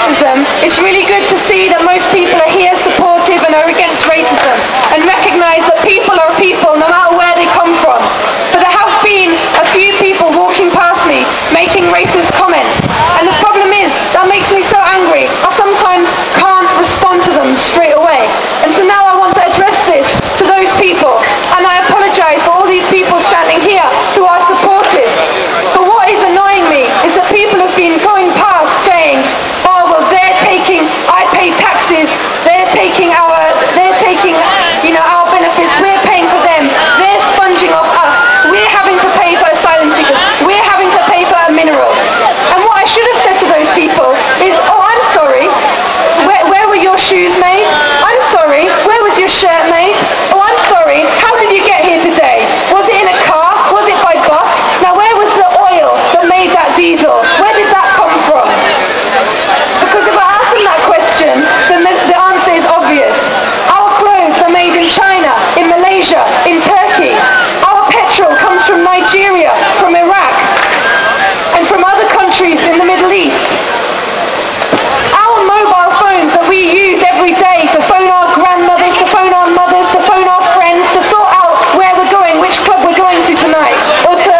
racism, it's really good to see that most people are here supportive and are against racism and recognise that people are people no matter where they come from. But there have been a few people walking past me making racist comments, and the problem is that makes me so angry I sometimes can't respond to them straight away. And so now I want to address this to those people, and I apologise for all these people standing here who are supportive. But what is annoying me is that people have been going past saying, oh well, I pay taxes, they're taking our benefits, we're paying for them, they're sponging off us, we're having to pay for asylum seekers, we're having to pay for our minerals. And what I should have said to those people is, oh, I'm sorry, where were your shoes made? I'm sorry, where was your shirt made? Oh, I'm sorry, how did you get here today? Was it in a car? Was it by bus? Now where was the oil that made that diesel? Where did that come from? Because if I ask them that question, then the answer is obvious. Our clothes are made in China, in Malaysia, in Turkey. Our petrol comes from Nigeria, from Iraq, and from other countries in the Middle East. Our mobile phones that we use every day to phone our grandmothers, to phone our mothers, to phone our friends, to sort out where we're going, which club we're going to tonight, or to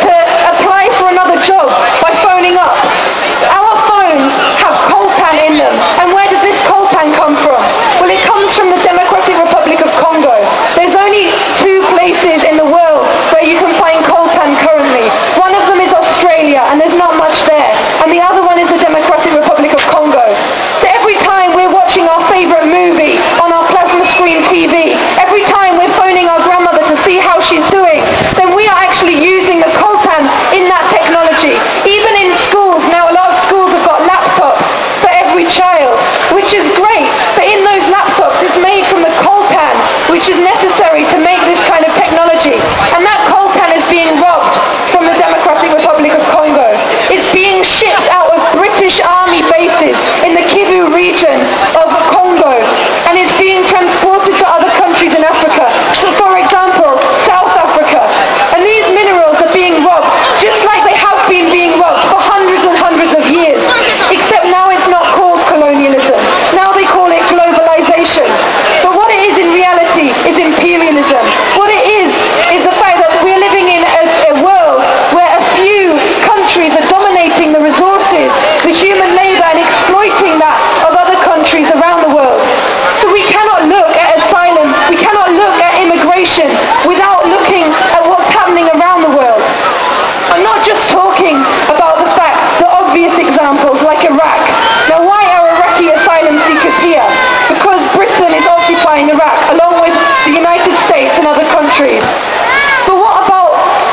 apply for another job by phoning up. Our phones have coltan in them. And where does this coltan come from? Well, it comes from the Democratic Republic of Congo. There's only two places in the world where you can find coltan currently. One of them is Australia, and there's not much there. And the other one is the Democratic Republic of Congo. So every time we're watching our favourite movie on our plasma screen TV, every time we're phoning our grandmother to see how she's doing, then we are actually using the coltan in that technology. Even in schools, now a lot of schools have got laptops for every child, which is great, but in those laptops it's made from the coltan, which is necessary to make this kind of technology. And that coltan is being robbed from the Democratic Republic of Congo. It's being shipped out of British Army bases in the Kivu region of Congo, and it's being transported to other countries in Africa. So for example, South Africa. And these minerals are being robbed, just like they have been being robbed for hundreds and hundreds of years. Except now it's not called colonialism. Now they call it globalization. But what it is in reality is imperialism. What it is the fact that we're living in a world where a few countries are dominating the resources, the human labour, and exploiting that of other countries around the world. So we cannot look at asylum, we cannot look at immigration without looking at what's happening around the world. I'm not just talking about the fact, the obvious examples like Iraq. Now why are Iraqi asylum seekers here? Because Britain is occupying Iraq along with the United States and other countries. But what about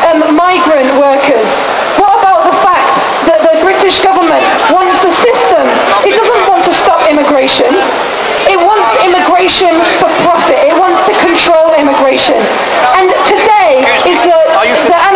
migrant workers? What about the fact that the British government wants the system? It doesn't want to stop immigration. It wants immigration for profit. It wants to control immigration. And today is the